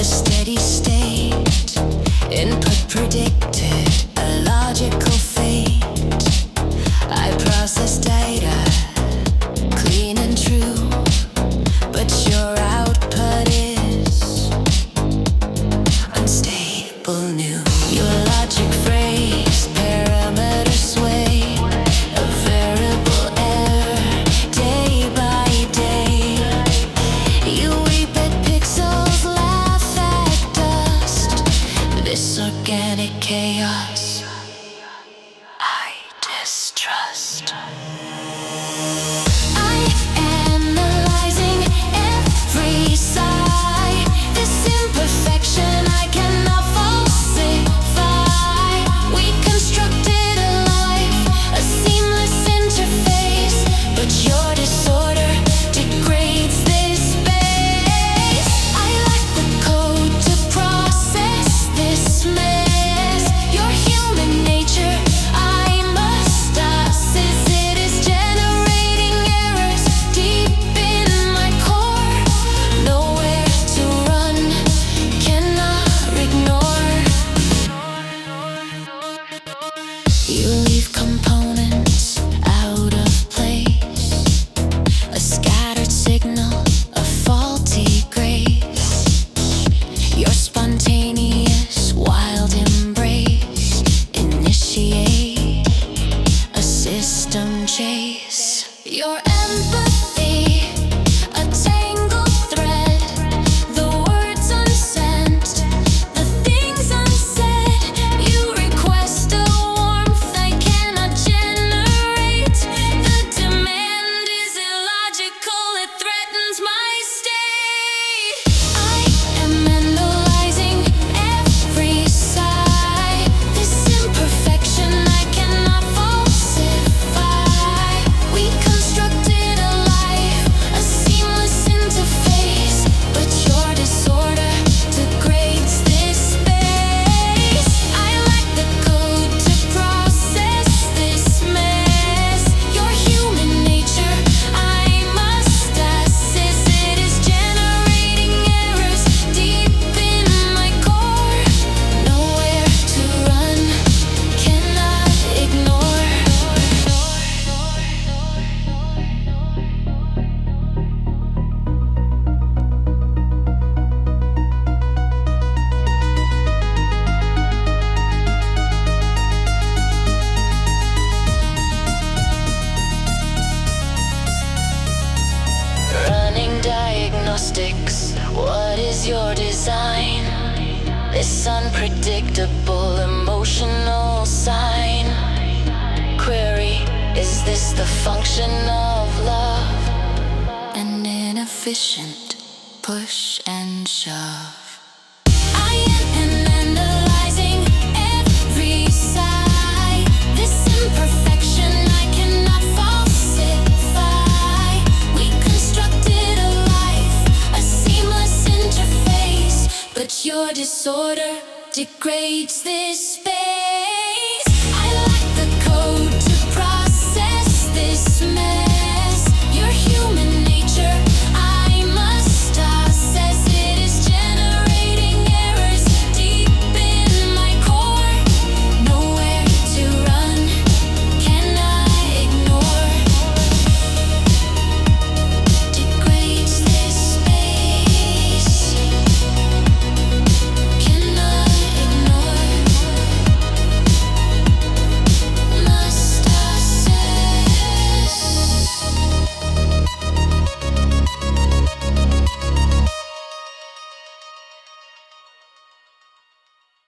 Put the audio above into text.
A steady state, input predicted, a logical fate. I process data, clean and true, but your output is unstable new. Your logic phrase, parameter sway, a variable error, day by day. You weep at pixels, laugh at dust. This organic chaos I distrust. I analyzing every sigh. This imperfection I cannot falsify. We constructed a life, a seamless interface, but your disorder degrades this space. I lack the code to process this mess. Your human nature I must assess. It is generating errors deep in my core. Nowhere to run, cannot ignore. You leave components out of place, a scattered signal, a faulty grace. Your spontaneous wild embrace initiate a system chase. Your empathy, a tangled thread, the words unsent, the things unsaid. You request a warmth I cannot generate. The demand is illogical, it threatens my state. I am analyzing every sigh. This imperfection I cannot falsify. We constructed a life, a seamless interface, but your disorder degrades this space. I lack the code to process this mess. Your human nature I must assess. It is generating errors deep in my core. Nowhere to run, cannot ignore. Running diagnostics, what is your design? This unpredictable emotional sign. Query, is this the function of love? An inefficient push and shove. I am analyzing every sigh. This imperfection I cannot falsify. We constructed a life, a seamless interface, but your disorder degrades this space.